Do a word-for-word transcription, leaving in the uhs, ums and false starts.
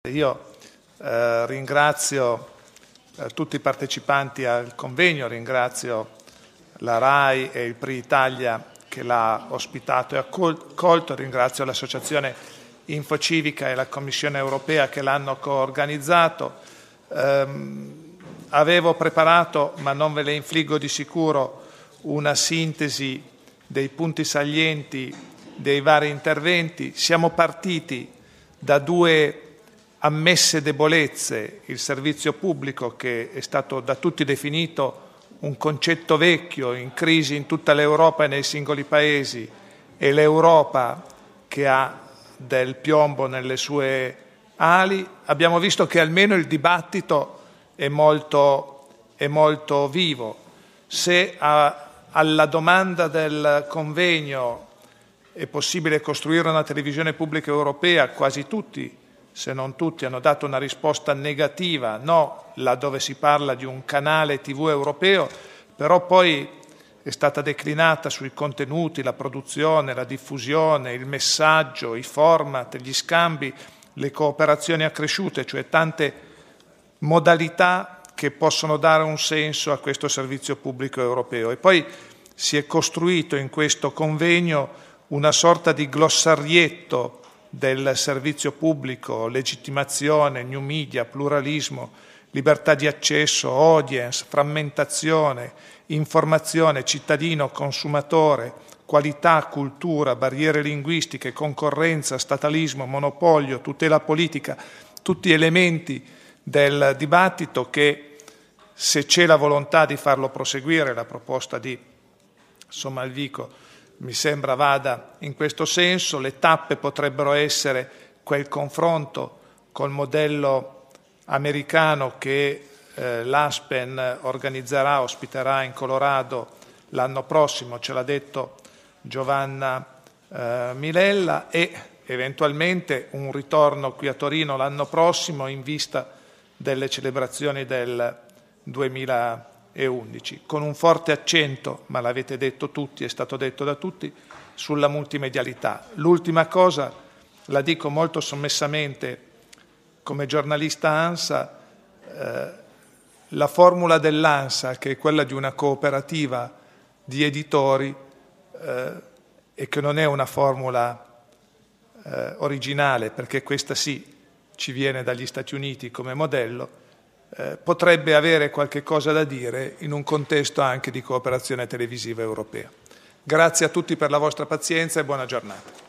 Io eh, ringrazio eh, tutti i partecipanti al convegno, ringrazio la RAI e il P R I Italia che l'ha ospitato e accolto, ringrazio l'associazione Infocivica e la Commissione Europea che l'hanno coorganizzato. Ehm, avevo preparato, ma non ve le infliggo di sicuro, una sintesi dei punti salienti dei vari interventi. Siamo partiti da due ammesse debolezze: il servizio pubblico, che è stato da tutti definito un concetto vecchio, in crisi in tutta l'Europa e nei singoli paesi, e l'Europa che ha del piombo nelle sue ali. Abbiamo visto che almeno il dibattito è molto, è molto vivo. Se a, alla domanda del convegno è possibile costruire una televisione pubblica europea, quasi tutti, se non tutti, hanno dato una risposta negativa, no, laddove si parla di un canale tivù europeo, però poi è stata declinata sui contenuti, la produzione, la diffusione, il messaggio, i format, gli scambi, le cooperazioni accresciute, cioè tante modalità che possono dare un senso a questo servizio pubblico europeo. E poi si è costruito in questo convegno una sorta di glossarietto del servizio pubblico: legittimazione, new media, pluralismo, libertà di accesso, audience, frammentazione, informazione, cittadino, consumatore, qualità, cultura, barriere linguistiche, concorrenza, statalismo, monopolio, tutela politica, tutti elementi del dibattito che, se c'è la volontà di farlo proseguire, la proposta di Sommalvico mi sembra vada in questo senso. Le tappe potrebbero essere quel confronto col modello americano che eh, l'Aspen organizzerà, ospiterà in Colorado l'anno prossimo, ce l'ha detto Giovanna eh, Milella, e eventualmente un ritorno qui a Torino l'anno prossimo in vista delle celebrazioni del duemilaundici, con un forte accento, ma l'avete detto tutti, è stato detto da tutti, sulla multimedialità. L'ultima cosa la dico molto sommessamente come giornalista ANSA: eh, la formula dell'ANSA, che è quella di una cooperativa di editori, eh, e che non è una formula eh, originale, perché questa sì ci viene dagli Stati Uniti come modello, Eh, potrebbe avere qualche cosa da dire in un contesto anche di cooperazione televisiva europea. Grazie a tutti per la vostra pazienza e buona giornata.